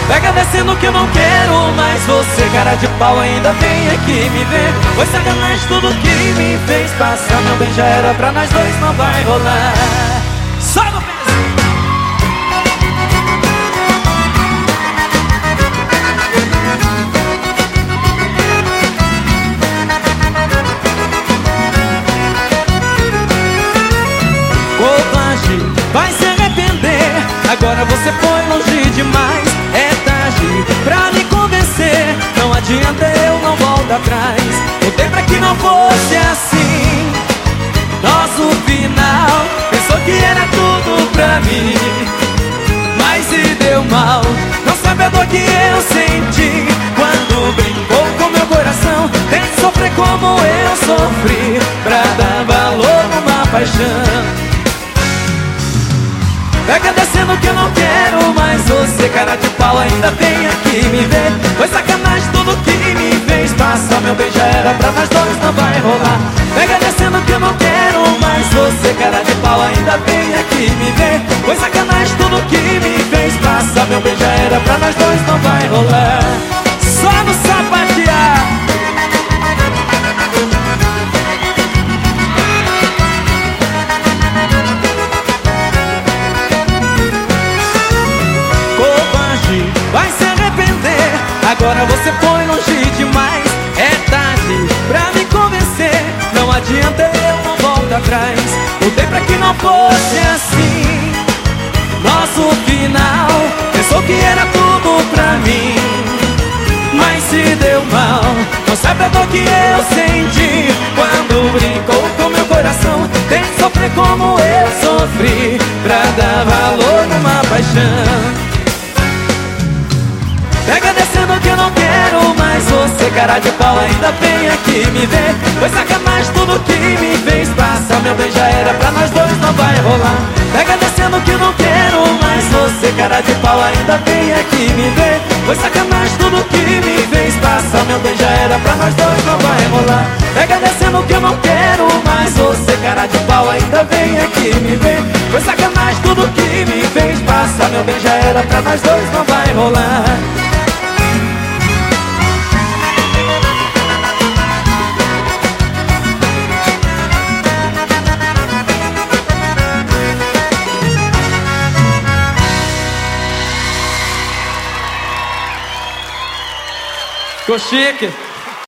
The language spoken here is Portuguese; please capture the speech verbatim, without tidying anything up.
Pega descendo que eu não quero mais você. Cara de pau, ainda vem aqui me ver. Foi sacanagem tudo que me fez passar. Meu bem, já era pra nós dois, não vai rolar. Só no peso. Covarde, vai se arrepender. Agora você foi longe demais. É tarde pra me convencer. Não adianta, eu não volto atrás. Lutei pra que não fosse assim. Nosso final, pensou que era tudo pra mim, mas se deu mal. Não sabe a dor que eu senti quando brincou com meu coração. Tem que sofrer como eu sofri pra dar valor numa paixão. Pega descendo que eu não quero mais você. Cara de pau, ainda vem aqui me ver. Foi sacanagem tudo que me fez passar. Meu bem, já era pra nós dois, não vai rolar. Pega descendo que eu não quero mais você. Cara de pau, ainda vem aqui me ver. Foi sacanagem tudo que me fez passar. Meu bem, já era pra nós dois, não vai rolar. Só no sapatear. Vai se arrepender. Agora você foi longe demais. É tarde pra me convencer. Não adianta, eu não volto atrás. Lutei pra que não fosse assim. Nosso final, pensou que era tudo pra mim, mas se deu mal. Não sabe a dor que eu senti quando brincou com meu coração. Tem que sofrer como eu sofri pra dar valor numa paixão. Pega descendo que eu não quero mais você. Cara de pau, ainda vem aqui me ver. Foi sacanagem tudo que me fez passar. Meu bem, já era pra nós dois, não vai rolar. Pega descendo que eu não quero mais você. Cara de pau, ainda vem aqui me ver. Foi sacanagem tudo que me fez passar. Meu bem, já era pra nós dois, não vai rolar. Pega descendo que eu não quero mais você. Cara de pau, ainda vem aqui me ver. Foi sacanagem tudo que me fez passar. Meu bem, já era pra nós dois, não vai rolar. Ficou chique.